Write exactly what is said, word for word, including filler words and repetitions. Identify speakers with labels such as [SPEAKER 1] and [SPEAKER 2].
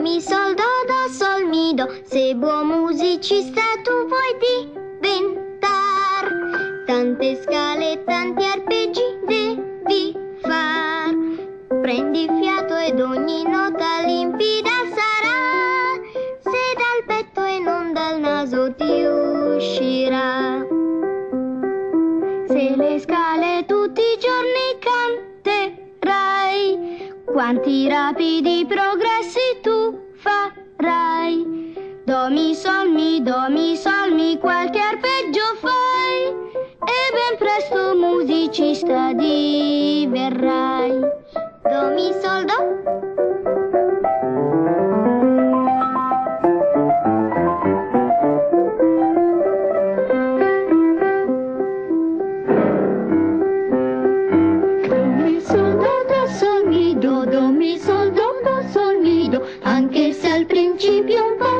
[SPEAKER 1] mi, sol, do, do, sol, mi, do. Se buon musicista tu vuoi diventar, tante scale, tanti arpeggi devi far. Prendi fiato ed ogni nota limpida sarà, se dal petto e non dal naso ti uscirà. Se le scale tutti i giorni canterai, quanti rapidi progressi tu farai. Do, mi, sol, mi, do, mi, sol, mi, qualche arpeggio fai e ben presto musicista diverrai. Do, mi, sol, do. Anche se al principio un po'